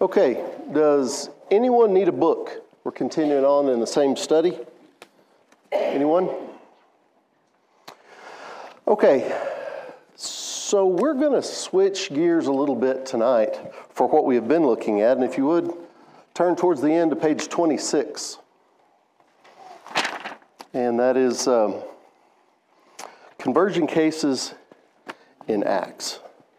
Okay, does anyone need a book? We're continuing on in the same study. Anyone? Okay, so we're going to switch gears a little bit tonight for what we have been looking at. And if you would, turn towards the end of page 26. And that is conversion cases in Acts.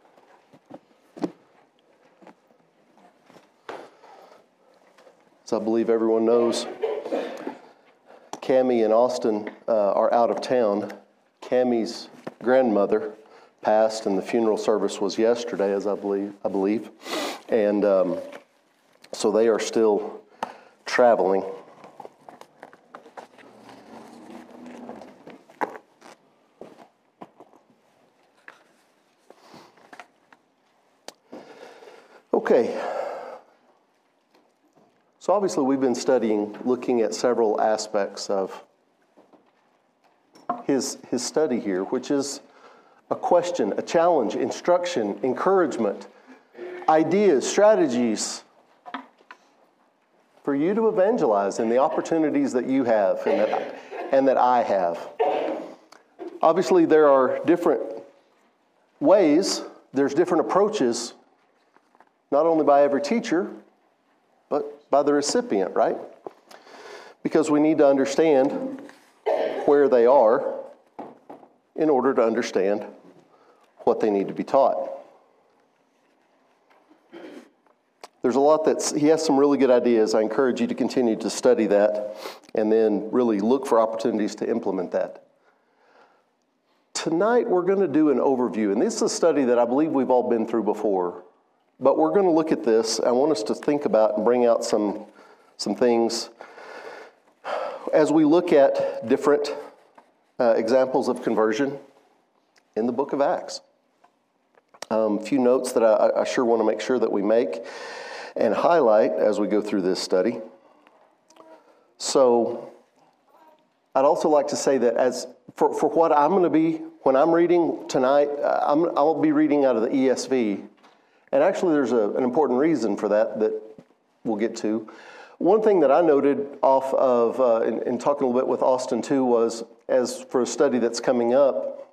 As I believe everyone knows, Cammie and Austin are out of town. Cammie's grandmother passed, and the funeral service was yesterday, as I believe. And so they are still traveling. Okay. So obviously we've been looking at several aspects of his study here, which is a question, a challenge, instruction, encouragement, ideas, strategies for you to evangelize in the opportunities that you have and that I have. Obviously there are different ways, there's different approaches, not only by every teacher, but by the recipient, right? Because we need to understand where they are in order to understand what they need to be taught. There's a lot he has some really good ideas. I encourage you to continue to study that and then really look for opportunities to implement that. Tonight we're going to do an overview, and this is a study that I believe we've all been through before. But we're going to look at this. I want us to think about and bring out some things as we look at different examples of conversion in the book of Acts. A few notes that I sure want to make sure that we make and highlight as we go through this study. So I'd also like to say that as for what I'm going to be, when I'm reading tonight, I'll be reading out of the ESV. And actually, there's an important reason for that we'll get to. One thing that I noted off of, in talking a little bit with Austin too, was as for a study that's coming up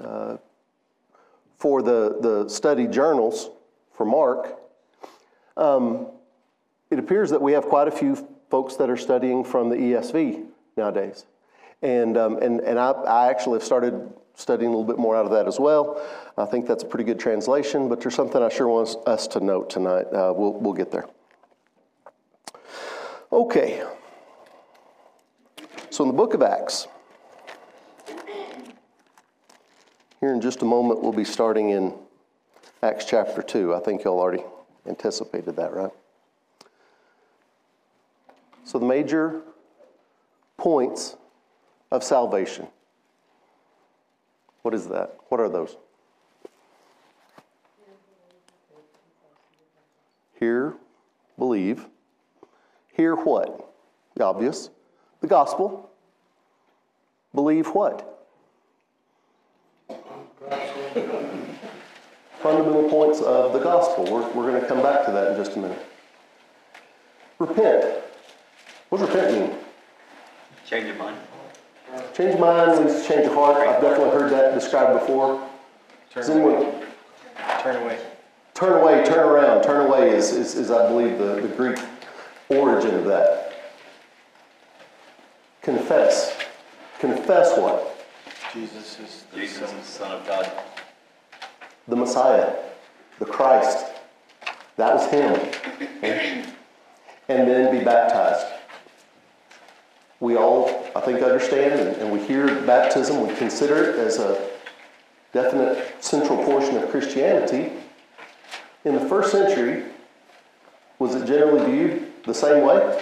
for the study journals for Mark, it appears that we have quite a few folks that are studying from the ESV nowadays. And I actually have started studying a little bit more out of that as well. I think that's a pretty good translation, but there's something I sure want us to note tonight. We'll get there. Okay. So in the book of Acts, here in just a moment, we'll be starting in Acts chapter 2. I think y'all already anticipated that, right? So the major points of salvation. What is that? What are those? Hear, believe. Hear what? The obvious. The gospel. Believe what? Fundamental points of the gospel. We're going to come back to that in just a minute. Repent. What does repent mean? Change your mind. Change your mind means change your heart. I've definitely heard that described before. Turn away. Turn away, turn around. Turn away is I believe, the Greek origin of that. Confess. Confess what? Jesus is the Son of God. The Messiah. The Christ. That was him. And then be baptized. We all, I think, understand and we hear baptism. We consider it as a definite central portion of Christianity. In the first century, was it generally viewed the same way?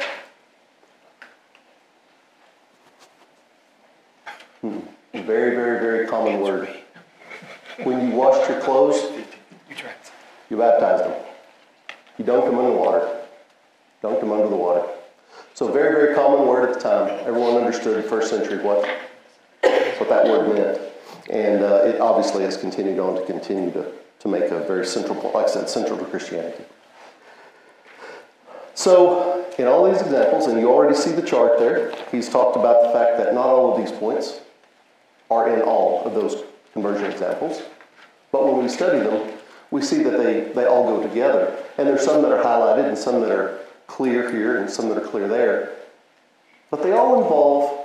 Very, very, very common word. When you washed your clothes, you baptized them. You dunked them in the water. Dunked them under the water. So very, very common word at the time. Everyone understood in the first century what that word meant. And it obviously has continued on to make a very central, like I said, central to Christianity. So, in all these examples, and you already see the chart there, he's talked about the fact that not all of these points are in all of those conversion examples. But when we study them, we see that they all go together. And there's some that are highlighted and some that are clear here and some that are clear there. But they all involve,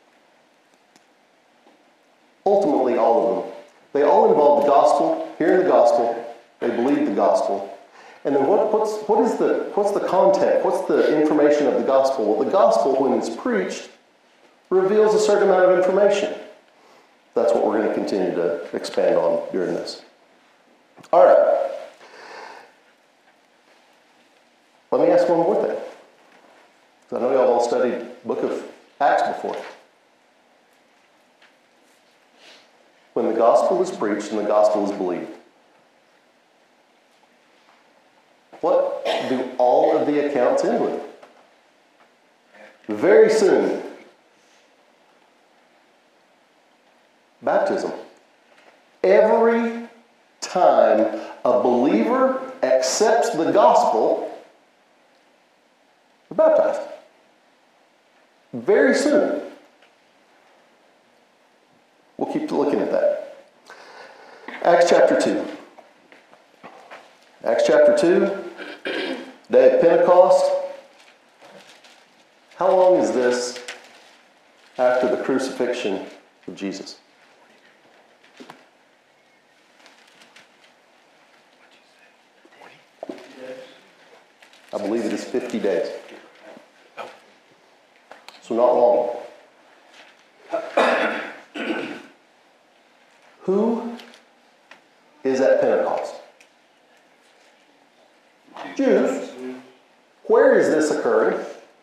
ultimately all of them, they all involve the gospel, hearing the gospel, they believe the gospel. And then what's the content? What's the information of the gospel? Well, the gospel, when it's preached, reveals a certain amount of information. That's what we're going to continue to expand on during this. All right. Let me ask one more thing. I know y'all all studied the book of Acts before. When the gospel is preached and the gospel is believed, what do all of the accounts end with? Very soon, baptism. Every time a believer accepts the gospel, they're baptized. Very soon. We'll keep looking at that. Acts chapter 2. Acts chapter 2, day of Pentecost. How long is this after the crucifixion of Jesus? I believe it is 50 days. So not long. Who is at Pentecost? Jews. Where is this occurring?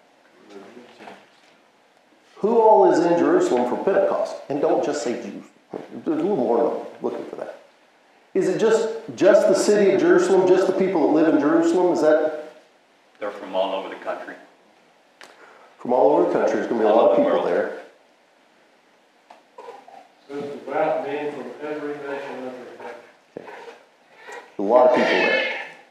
Who all is in Jerusalem for Pentecost? And don't just say Jews. There's a little more looking for that. Is it just the city of Jerusalem, just the people that live in Jerusalem? Is that? They're from all over the country. From all over the country. There's going to be a lot of people there. So it's about being from every nation under heaven. Okay. A lot of people there.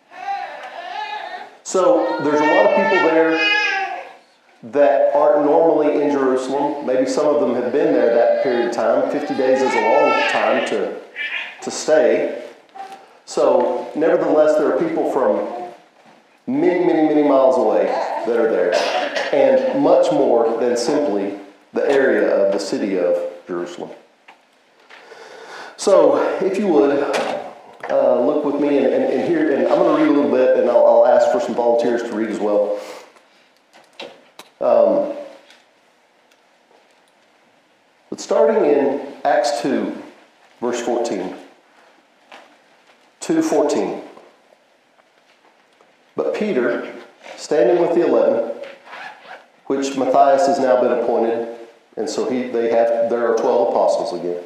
So there's a lot of people there that aren't normally in Jerusalem. Maybe some of them have been there that period of time. 50 days is a long time to stay. So nevertheless, there are people from many, many, many miles away that are there. And much more than simply the area of the city of Jerusalem. So, if you would, look with me and here, and I'm going to read a little bit, and I'll ask for some volunteers to read as well. But starting in Acts 2, verse 14. 2:14. But Peter, standing with the 11, which Matthias has now been appointed, and so there are 12 apostles again.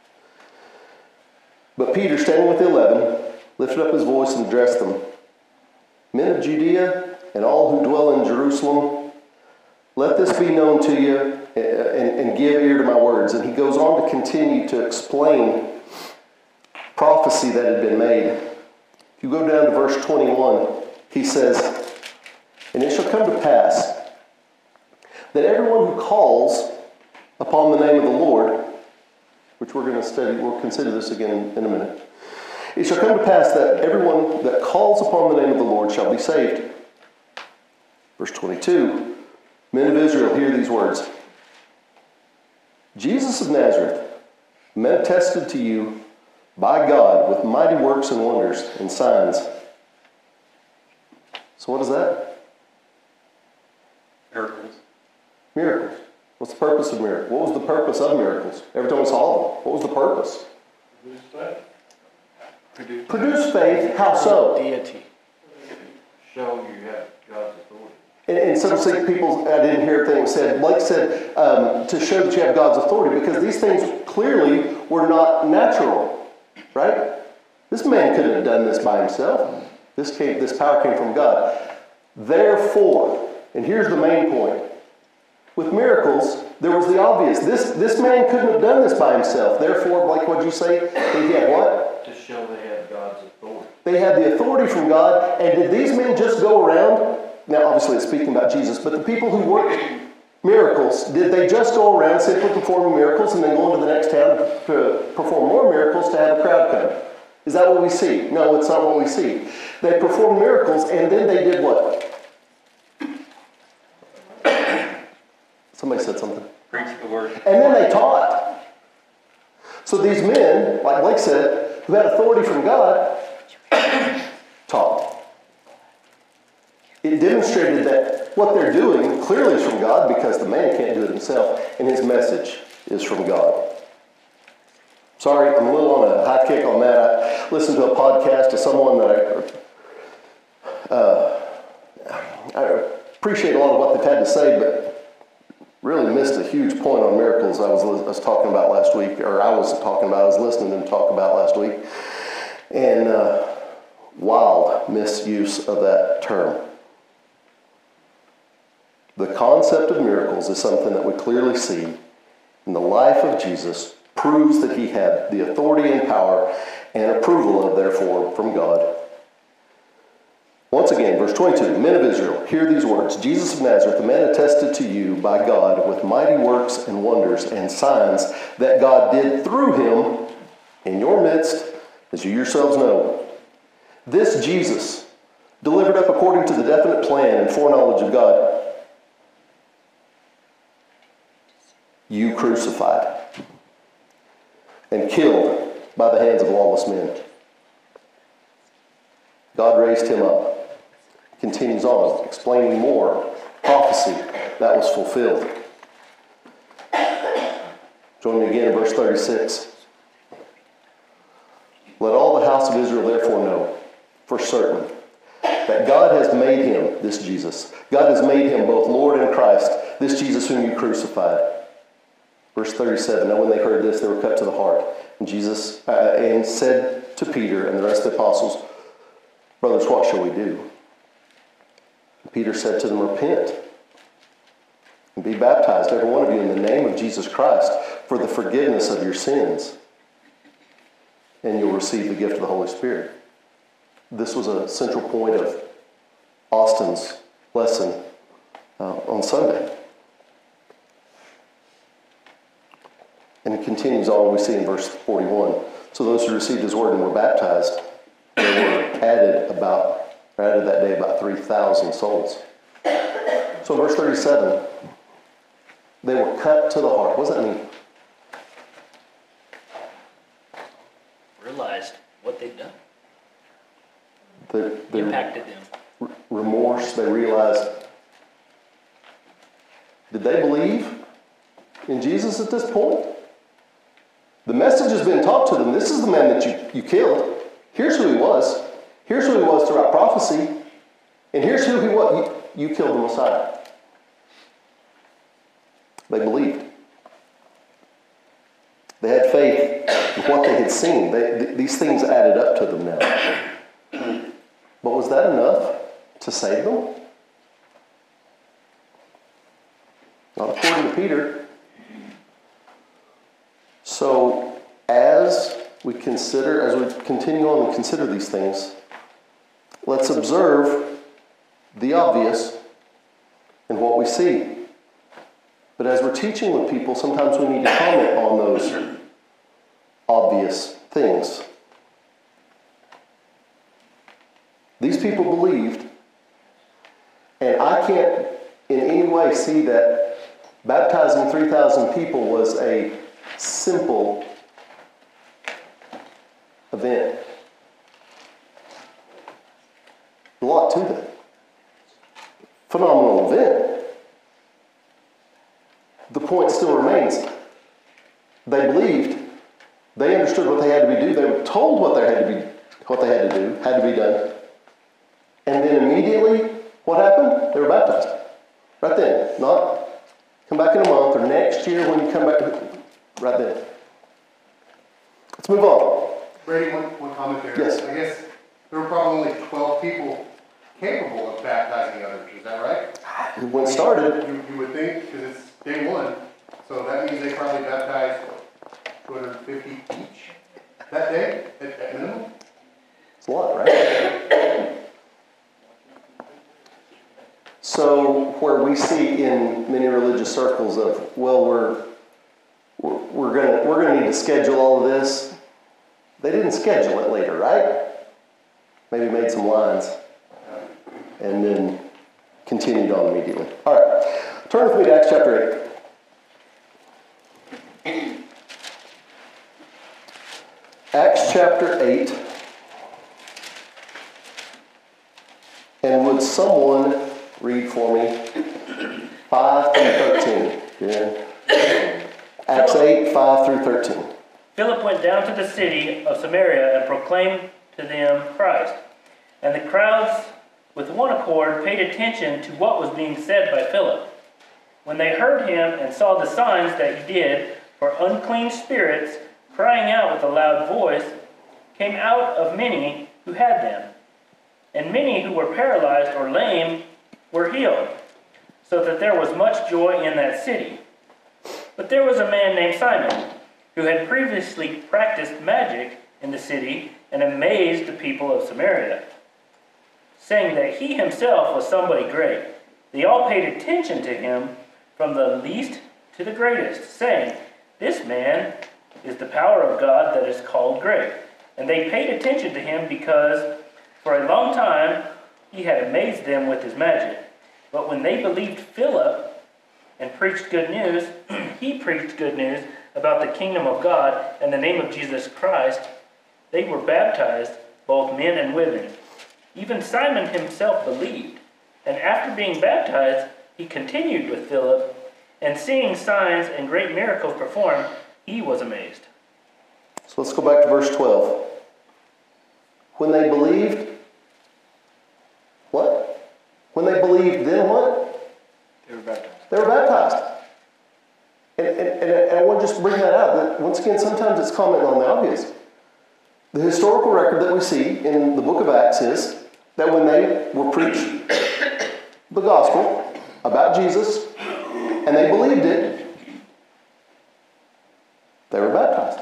But Peter, standing with the 11, lifted up his voice and addressed them. Men of Judea and all who dwell in Jerusalem, let this be known to you and give ear to my words. And he goes on to continue to explain prophecy that had been made. If you go down to verse 21, he says, and it shall come to pass that everyone who calls upon the name of the Lord, which we're going to study, we'll consider this again in a minute. It shall come to pass that everyone that calls upon the name of the Lord shall be saved. Verse 22, men of Israel, hear these words. Jesus of Nazareth, men attested to you by God with mighty works and wonders and signs. So what is that? Miracles. Miracles. What's the purpose of miracles? What was the purpose of miracles? Every time we saw them, what was the purpose? Produce faith. How so? Deity. Show you have God's authority. And some people, I didn't hear everything said. Blake said to show that you have God's authority, because these things clearly were not natural, right? This man couldn't have done this by himself. This power came from God. Therefore, and here's the main point. With miracles, there was the obvious. This man couldn't have done this by himself. Therefore, like what you say, he had what? To show they had God's authority. They had the authority from God. And did these men just go around now obviously it's speaking about Jesus, but the people who worked miracles, did they just go around simply performing miracles and then go into the next town to perform more miracles to have a crowd come? Is that what we see? No, it's not what we see. They performed miracles and then they did what? Somebody said something. Preach the word. And then they taught. So these men, like Blake said, who had authority from God, taught. It demonstrated that what they're doing clearly is from God because the man can't do it himself, and his message is from God. Sorry, I'm a little on a high kick on that. I listened to a podcast of someone that I appreciate a lot of what they've had to say, but really missed a huge point on miracles I was talking about last week, or I was listening to them talk about last week, and wild misuse of that term. The concept of miracles is something that we clearly see in the life of Jesus, proves that he had the authority and power and approval of, therefore, from God. Once again, verse 22, men of Israel, hear these words. Jesus of Nazareth, a man attested to you by God with mighty works and wonders and signs that God did through him in your midst, as you yourselves know. This Jesus, delivered up according to the definite plan and foreknowledge of God, you crucified and killed by the hands of lawless men. God raised him up. Continues on, explaining more prophecy that was fulfilled. Join me again in verse 36. Let all the house of Israel therefore know for certain that God has made him, this Jesus, God has made him both Lord and Christ, this Jesus whom you crucified. Verse 37, now when they heard this, they were cut to the heart. And Jesus and said to Peter and the rest of the apostles, brothers, what shall we do? Peter said to them, repent and be baptized, every one of you, in the name of Jesus Christ for the forgiveness of your sins, and you'll receive the gift of the Holy Spirit. This was a central point of Austin's lesson on Sunday. And it continues on, we see in verse 41. So those who received his word and were baptized, there were added that day about 3,000 souls. So in verse 37, they were cut to the heart. What does that mean? Realized what they'd done. The Impacted them. remorse, they realized. Did they believe in Jesus at this point? The message has been taught to them. This is the man that you killed. Here's who he was. Here's who he was throughout prophecy. And here's who he was. You killed the Messiah. They believed. They had faith in what they had seen. These things added up to them now. But was that enough to save them? Not according to Peter. So, as we continue on and consider these things, let's observe the obvious in what we see. But as we're teaching with people, sometimes we need to comment on those obvious things. These people believed, and I can't in any way see that baptizing 3,000 people was a simple event. A lot to that. Phenomenal event. The point still remains. They believed. They understood what they had to do. They were told what they had to do, had to be done. And then immediately, what happened? They were baptized. Right then. Not come back in a month or next year when you come back. Right then. Let's move on. Brady, one comment there. Yes. I guess there were probably only 12 people capable of baptizing others. Is that right? When it started. You would think, because it's day one. So that means they probably baptized 250 each that day, at minimum? It's a lot, right? So where we see in many religious circles of, well, we're gonna need to schedule all of this. They didn't schedule it later, right? Maybe made some lines and then continued on immediately. All right, turn with me to Acts chapter 8. Acts chapter 8. And would someone read for me 5 through 13? Yeah. Acts 8, 5 through 13. Philip went down to the city of Samaria and proclaimed to them Christ. And the crowds with one accord paid attention to what was being said by Philip. When they heard him and saw the signs that he did, for unclean spirits, crying out with a loud voice, came out of many who had them. And many who were paralyzed or lame were healed, so that there was much joy in that city. But there was a man named Simon, who had previously practiced magic in the city and amazed the people of Samaria, saying that he himself was somebody great. They all paid attention to him, from the least to the greatest, saying, "This man is the power of God that is called great." And they paid attention to him because for a long time he had amazed them with his magic. But when they believed Philip and preached good news, he preached good news about the kingdom of God and the name of Jesus Christ, they were baptized, both men and women. Even Simon himself believed, and after being baptized, he continued with Philip, and seeing signs and great miracles performed, he was amazed. So let's go back to verse 12. When they believed, what? When they believed, then what? They were baptized. They were baptized. And I want to just bring that out. That once again, sometimes it's commenting on the obvious. The historical record that we see in the book of Acts is that when they were preached the gospel about Jesus, and they believed it, they were baptized.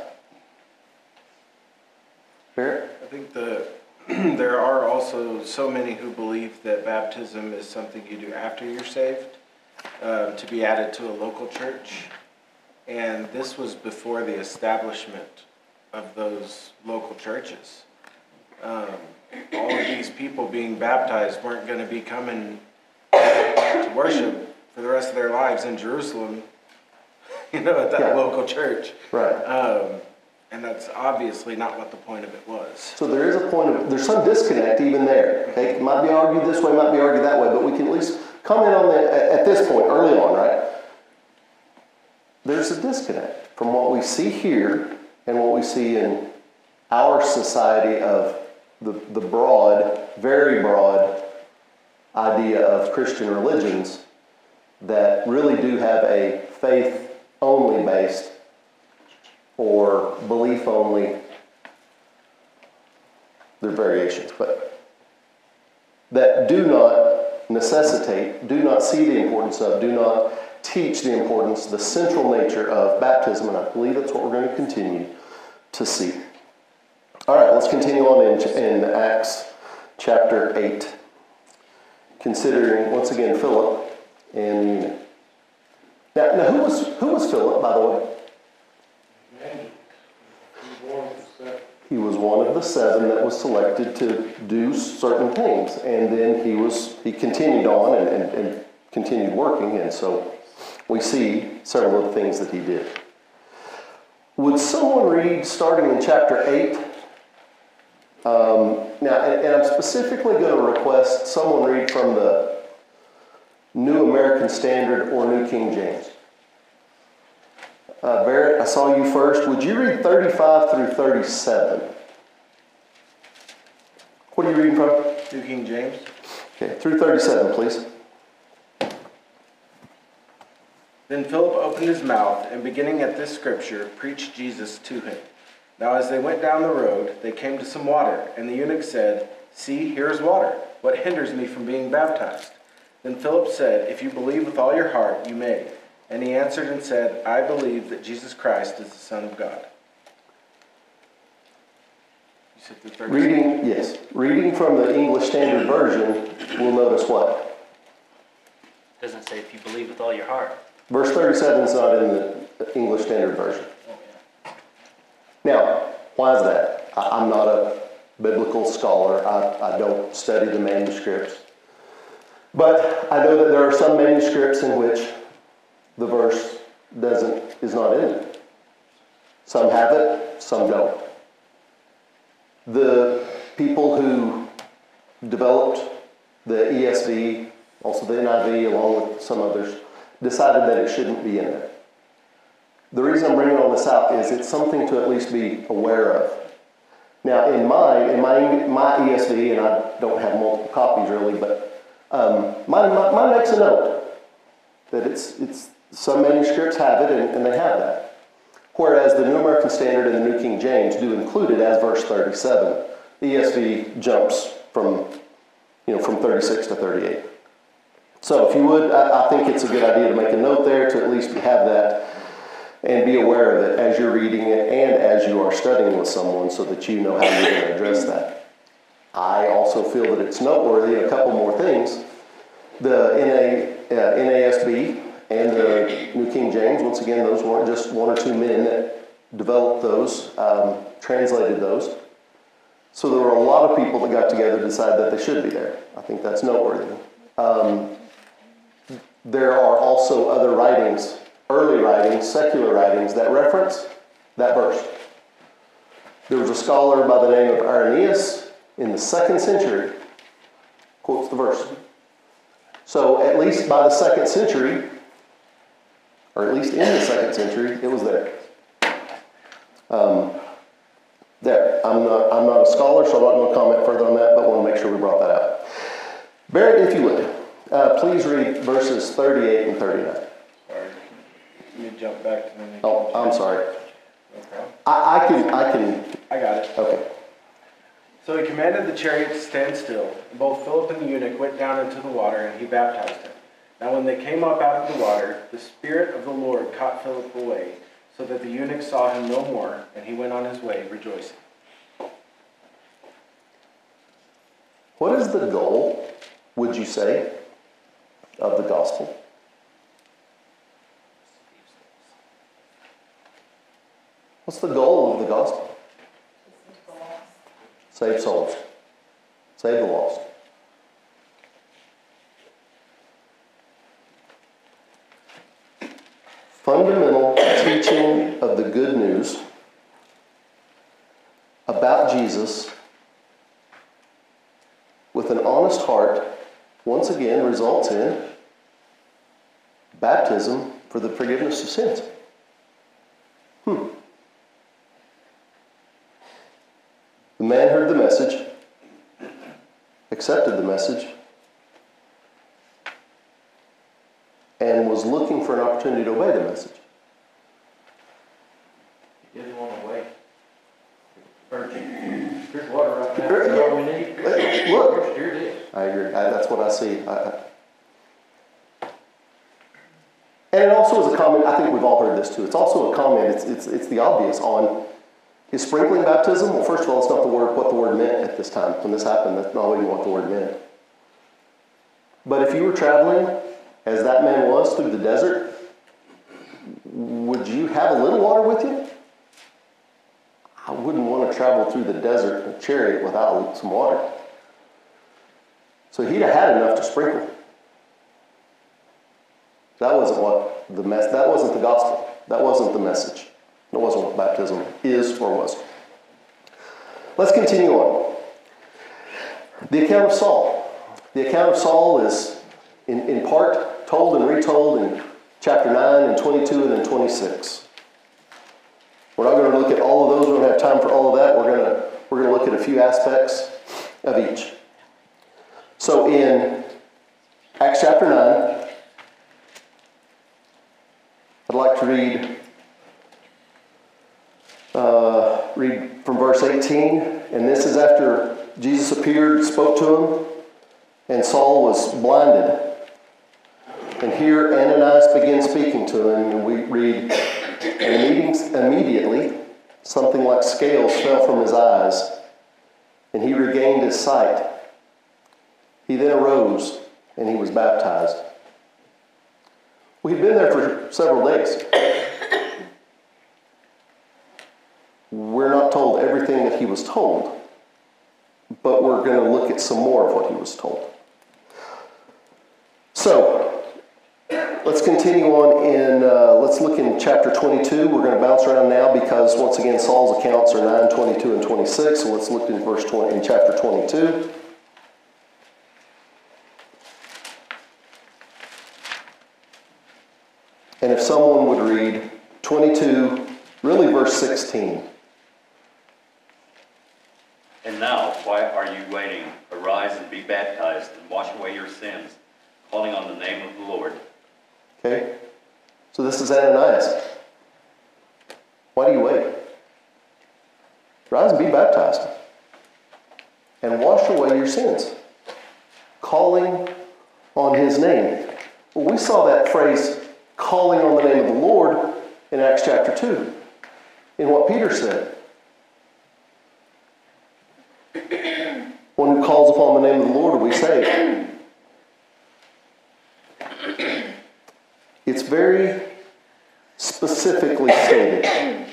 Barrett? I think there are also so many who believe that baptism is something you do after you're saved, to be added to a local church. And this was before the establishment of those local churches. All of these people being baptized weren't going to be coming to worship for the rest of their lives in Jerusalem, at that local church. Right. And that's obviously not what the point of it was. So there is a point of, there's some disconnect even there. Okay? It might be argued this way, might be argued that way, but we can at least comment on that at this point, early on, right? There's a disconnect from what we see here and what we see in our society of the broad, very broad idea of Christian religions that really do have a faith-only based or belief-only, they're variations, but that do not necessitate, do not see the importance of, do not teach the importance, the central nature of baptism, and I believe that's what we're going to continue to see. All right, let's continue on in Acts chapter 8, considering, once again, Philip and the eunuch. Now who was Philip, by the way? He was one of the seven that was selected to do certain things, and then he continued on and continued working, and so we see several of the things that he did. Would someone read starting in chapter 8? Now, and I'm specifically going to request someone read from the New American Standard or New King James. Barrett, I saw you first. Would you read 35 through 37? What are you reading from? New King James. Okay, through 37, please. Then Philip opened his mouth, and beginning at this scripture, preached Jesus to him. Now as they went down the road, they came to some water, and the eunuch said, "See, here is water. What hinders me from being baptized?" Then Philip said, "If you believe with all your heart, you may." And he answered and said, "I believe that Jesus Christ is the Son of God." You said the 37? Reading from the English Standard Version, we'll notice what? Doesn't say if you believe with all your heart. Verse 37 is not in the English Standard Version. Oh, yeah. Now, why is that? I'm not a biblical scholar. I don't study the manuscripts. But I know that there are some manuscripts in which the verse is not in it. Some have it, some don't. The people who developed the ESV, also the NIV, along with some others, decided that it shouldn't be in there. The reason I'm bringing all this out is it's something to at least be aware of. Now, in my ESV, and I don't have multiple copies really, but mine makes a note that it's some manuscripts have it, and they have that. Whereas the New American Standard and the New King James do include it as verse 37. The ESV jumps from 36 to 38. So if you would, I think it's a good idea to make a note there to at least have that and be aware of it as you're reading it and as you are studying with someone so that you know how you're going to address that. I also feel that it's noteworthy, a couple more things. The NASB and the New King James, once again, those weren't just one or two men that developed those, translated those. So there were a lot of people that got together and decided that they should be there. I think that's noteworthy. There are also other writings, early writings, secular writings, that reference that verse. There was a scholar by the name of Irenaeus in the 2nd century, quotes the verse. So at least by the 2nd century, or at least in the 2nd century, it was there. I'm not a scholar, so I'm not going to comment further on that, but want to make sure we brought that out. Barrett, if you would, please read verses 38 and 39. Sorry. Let me jump back to the New Oh, King I'm James. sorry. No problem. I can. I got it. Okay. So he commanded the chariot to stand still, and both Philip and the eunuch went down into the water, and he baptized him. Now when they came up out of the water, the Spirit of the Lord caught Philip away, so that the eunuch saw him no more, and he went on his way rejoicing. What is the goal, would you say, of the gospel? What's the goal of the gospel? Save souls. Save the lost. Fundamental teaching of the good news about Jesus with an honest heart, once again, results in baptism for the forgiveness of sins. The man heard the message, accepted the message, and was looking for an opportunity to obey the message. He didn't want to wait. There's water right now. That's all we need. Look, Here it is. I agree. That's what I see. And it also is a comment, I think we've all heard this too, it's also a comment, it's the obvious on his sprinkling baptism. Well, first of all, it's not what the word meant at this time. When this happened, that's not even what the word meant. But if you were traveling, as that man was, through the desert, would you have a little water with you? I wouldn't want to travel through the desert in a chariot without some water. So he'd have had enough to sprinkle. That wasn't that wasn't the gospel. That wasn't the message. It wasn't what baptism is or was. Let's continue on. The account of Saul. The account of Saul is in part told and retold in chapter 9 and 22 and then 26. We're not going to look at all of those. We don't have time for all of that. We're going to look at a few aspects of each. So in Acts chapter 9, I'd like to read from verse 18. And this is after Jesus appeared, spoke to him, and Saul was blinded. And here Ananias began speaking to him, and we read, and immediately something like scales fell from his eyes, and he regained his sight. He then arose, and he was baptized. We'd been there for several days. We're not told everything that he was told, but we're going to look at some more of what he was told. So, let's continue on let's look in chapter 22. We're going to bounce around now because, once again, Saul's accounts are 9, 22, and 26. So let's look in chapter 22. And if someone would read 22, really verse 16. And now, why are you waiting? Arise and be baptized and wash away your sins, calling on the name of the Lord. Okay? So this is Ananias. Why do you wait? Rise and be baptized and wash away your sins, calling on his name. Well, we saw that phrase, calling on the name of the Lord, in Acts chapter 2, in what Peter said. One who calls upon the name of the Lord will be saved. It's very specifically stated.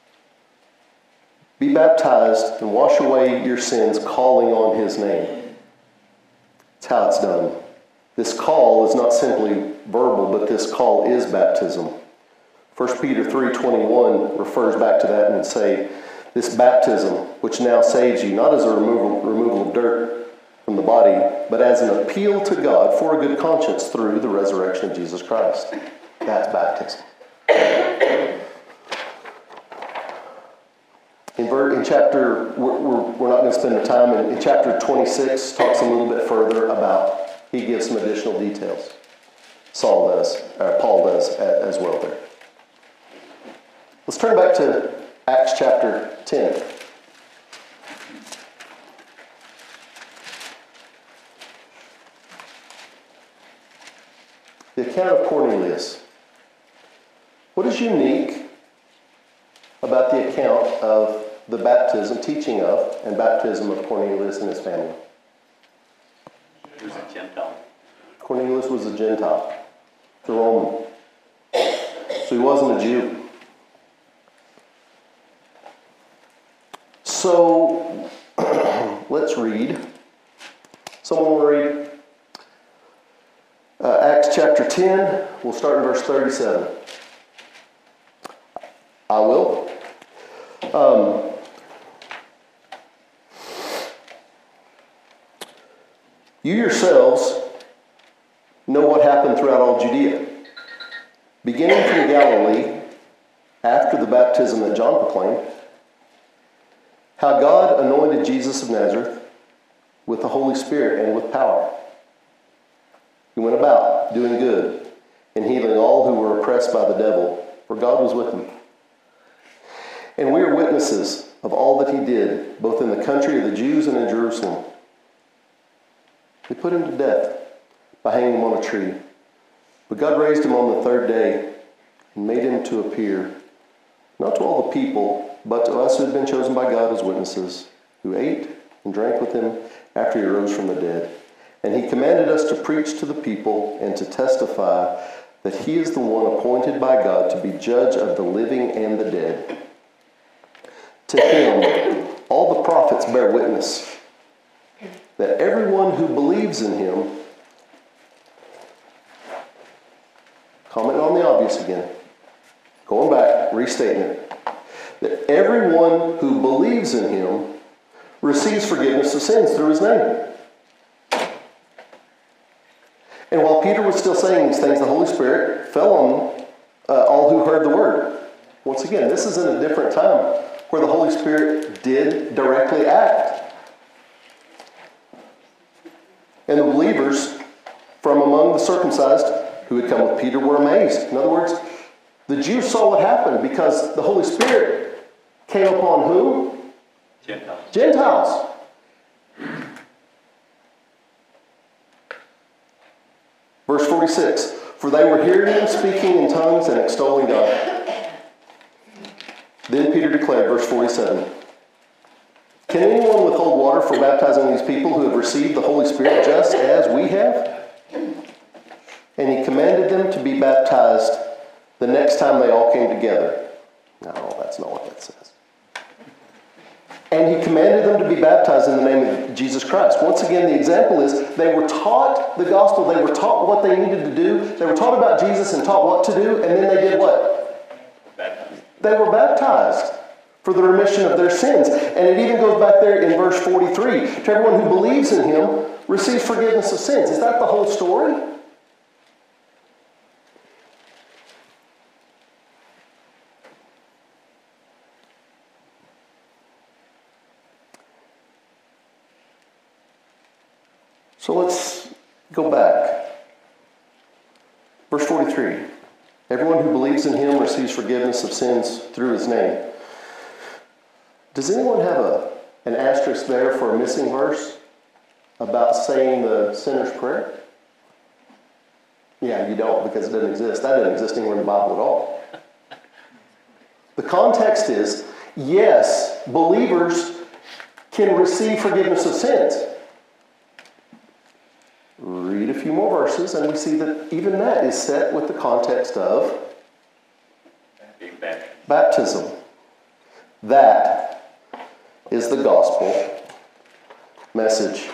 Be baptized and wash away your sins, calling on his name. That's how it's done. This call is not simply verbal, but this call is baptism. 1 Peter 3:21 refers back to that and would say, this baptism, which now saves you, not as a removal of dirt from the body, but as an appeal to God for a good conscience through the resurrection of Jesus Christ. That's baptism. In chapter, we're not going to spend the time, in chapter 26 talks a little bit further about, he gives some additional details. Paul does as well there. Let's turn back to Acts chapter 10. The account of Cornelius. What is unique about the account of the baptism, teaching of, and baptism of Cornelius and his family? He was a Gentile. Cornelius was a Gentile, the Roman. So he wasn't a Jew. So, let's read. Someone will read Acts chapter 10. We'll start in verse 37. I will. You yourselves know what happened throughout all Judea, beginning from Galilee, after the baptism that John proclaimed, how God anointed Jesus of Nazareth with the Holy Spirit and with power. He went about doing good and healing all who were oppressed by the devil, for God was with him. And we are witnesses of all that he did, both in the country of the Jews and in Jerusalem. They put him to death by hanging him on a tree. But God raised him on the third day and made him to appear, not to all the people, but to us who had been chosen by God as witnesses, who ate and drank with him after he rose from the dead. And he commanded us to preach to the people and to testify that he is the one appointed by God to be judge of the living and the dead. To him, all the prophets bear witness that everyone who believes in him, comment on the obvious again, going back, restating it, that everyone who believes in him receives forgiveness of sins through his name. And while Peter was still saying these things, the Holy Spirit fell on all who heard the word. Once again, this is in a different time where the Holy Spirit did directly act. And the believers from among the circumcised who had come with Peter were amazed. In other words, the Jews saw what happened because the Holy Spirit came upon who? Gentiles. Gentiles. Verse 46, for they were hearing him speaking in tongues and extolling God. Then Peter declared, verse 47, can anyone withhold water for baptizing these people who have received the Holy Spirit just as we have? And he commanded them them to be baptized the next time they all came together. No, that's not what that says. And he commanded them to be baptized in the name of Jesus Christ. Once again, the example is they were taught the gospel. They were taught what they needed to do. They were taught about Jesus and taught what to do. And then they did what? Baptized. They were baptized for the remission of their sins. And it even goes back there in verse 43. To everyone who believes in him receives forgiveness of sins. Is that the whole story? So let's go back. Verse 43. Everyone who believes in him receives forgiveness of sins through his name. Does anyone have an asterisk there for a missing verse about saying the sinner's prayer? Yeah, you don't, because it doesn't exist. That doesn't exist anywhere in the Bible at all. The context is, yes, believers can receive forgiveness of sins. Read a few more verses, and we see that even that is set with the context of Being baptized. baptism. That is the gospel message.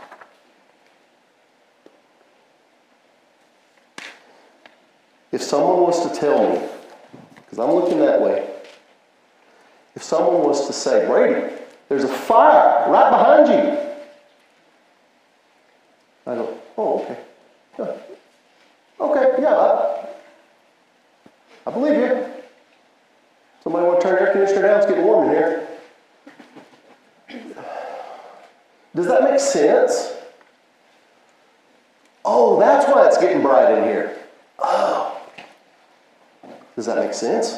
If someone was to tell me, because I'm looking that way, if someone was to say, Brady, there's a fire right behind you, I go, oh, okay. Yeah. Okay, yeah, I believe you. Somebody want to turn the air conditioner down? It's getting warm in here. Does that make sense? Oh, that's why it's getting bright in here. Oh. Does that make sense?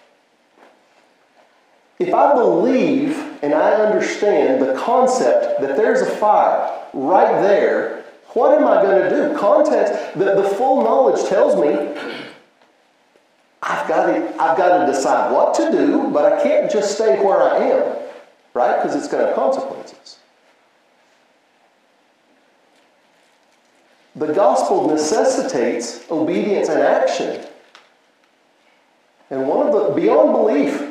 If I believe and I understand the concept that there's a fire right there, what am I going to do? Context, the full knowledge tells me I've got to decide what to do, but I can't just stay where I am, right? Because it's going to have consequences. The gospel necessitates obedience and action. And one of the, beyond belief,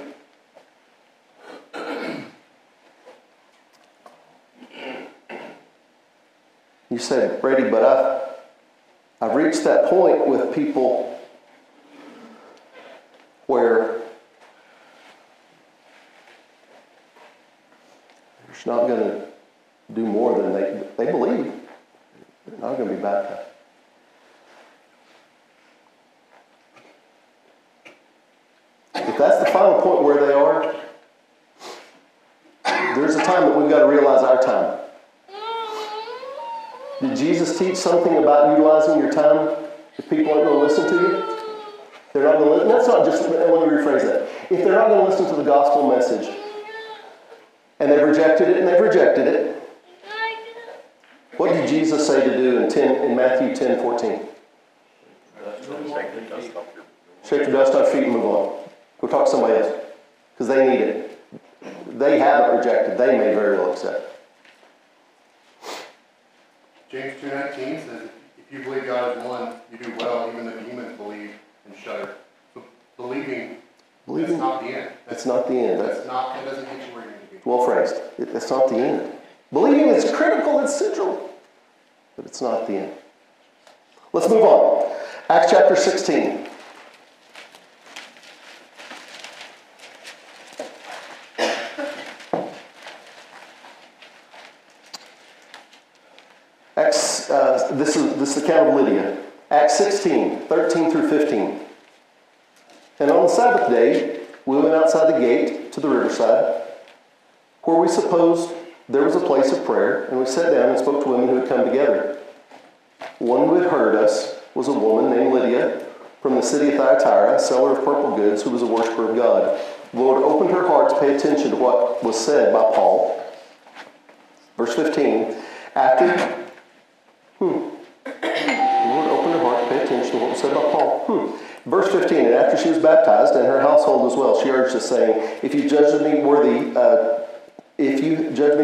you say, Brady, but I've reached that point with people where they're not going to do more than they believe. They're not going to be baptized. If that's the final point where they are, there's a time that we've got to realize our time. Did Jesus teach something about utilizing your time if people aren't going to listen to you? They're not going to listen. That's not just, let me rephrase that. If they're not going to listen to the gospel message, and they've rejected it, what did Jesus say to do in Matthew 10:14? Shake the dust off your feet and move on. Go talk to somebody else. Because they need it. They haven't rejected. They may very well accept. James 2:19 says, if you believe God is one, you do well, even the demons believe and shudder. So believing, that's not the end. It's not the end. That doesn't get you where you need to be. Well phrased. It's not the end. Believing is critical, it's central, but it's not the end. Let's move on. Acts chapter 16. This is the account of Lydia. Acts 16, 13 through 15. And on the Sabbath day, we went outside the gate to the riverside, where we supposed there was a place of prayer, and we sat down and spoke to women who had come together. One who had heard us was a woman named Lydia from the city of Thyatira, a seller of purple goods, who was a worshiper of God. The Lord opened her heart to pay attention to what was said by Paul. Verse 15. The Lord opened her heart to pay attention to what was said by Paul. Verse 15, and after she was baptized, and her household as well, she urged us, saying, if you judge me worthy, if you judge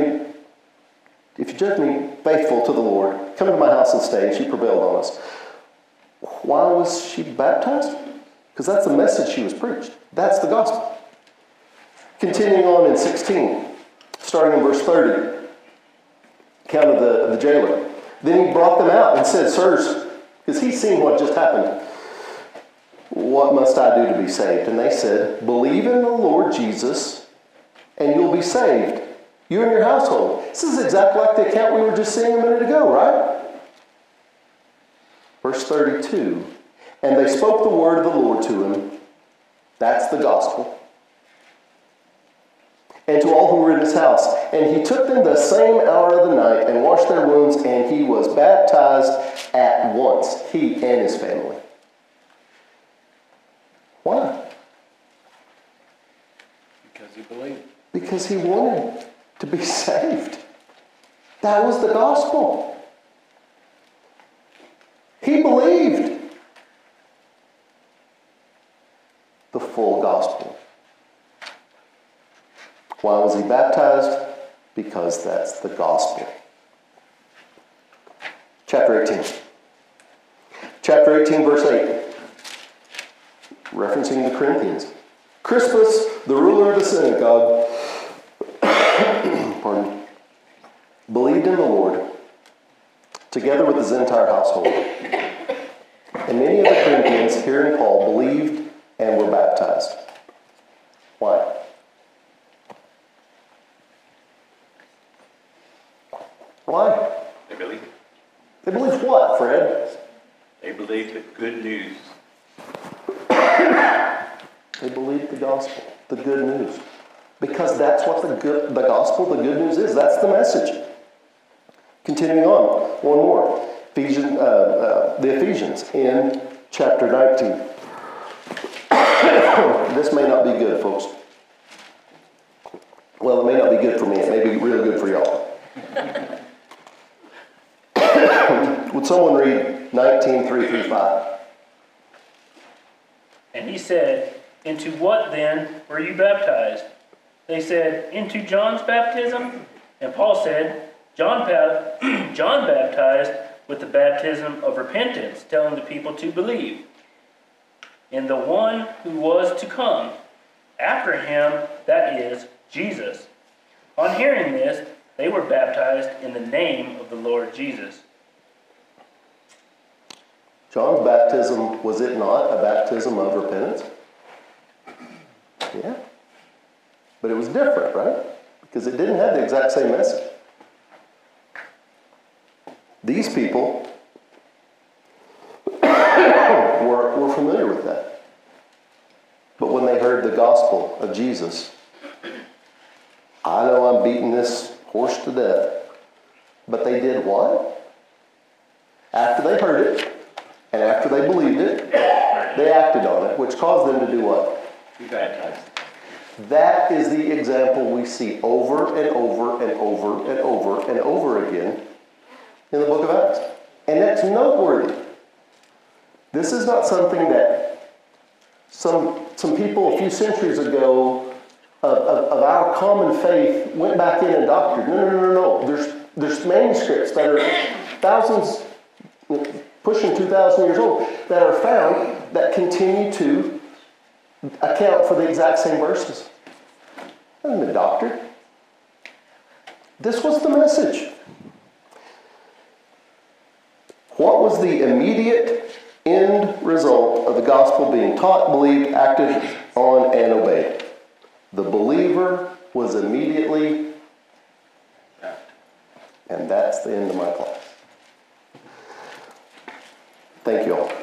me faithful to the Lord, come into my house and stay. And she prevailed on us. Why was she baptized? Because that's the message she was preached. That's the gospel. Continuing on in 16, starting in verse 30, account of the jailer. Then he brought them out and said, Sirs, because he's seen what just happened, what must I do to be saved? And they said, believe in the Lord Jesus, and you'll be saved, you and your household. This is exactly like the account we were just seeing a minute ago, right? Verse 32, and they spoke the word of the Lord to him. That's the gospel. And to all who were in his house. And he took them the same hour of the night and washed their wounds, and he was baptized at once, he and his family. Why? Because he believed. Because he wanted to be saved. That was the gospel. He believed the full gospel. Why was he baptized? Because that's the gospel. Chapter 18. Chapter 18, verse 8. Referencing the Corinthians. Crispus, the ruler of the synagogue, pardon, believed in the Lord, together with his entire household. And many of the Corinthians, hearing Paul, believed and were baptized. Why? Why? They believe. They believe what, Fred? They believe the good news. They believe the gospel, the good news. Because that's what the gospel, the good news is. That's the message. Continuing on, one more. The Ephesians in chapter 19. This may not be good, folks. Well, it may not be good for me. It may be real good for y'all. Would someone read 19:3-5? And he said, into what then were you baptized? They said, into John's baptism. And Paul said, John baptized with the baptism of repentance, telling the people to believe in the one who was to come after him, that is, Jesus. On hearing this, they were baptized in the name of the Lord Jesus. John's baptism, was it not a baptism of repentance? Yeah. But it was different, right? Because it didn't have the exact same message. These people were familiar with that. But when they heard the gospel of Jesus, I know I'm beating this horse to death, but they did what? After they heard it, and after they believed it, they acted on it, which caused them to do what? Be baptized. That is the example we see over and over and over and over and over again in the book of Acts. And that's noteworthy. This is not something that some people a few centuries ago of our common faith went back in and doctored. No. There's manuscripts that are thousands, pushing 2,000 years old, that are found that continue to account for the exact same verses. It hasn't been doctored. This was the message. What was the immediate end result of the gospel being taught, believed, acted on, and obeyed? The believer was immediately, and that's the end of my class. Thank you all.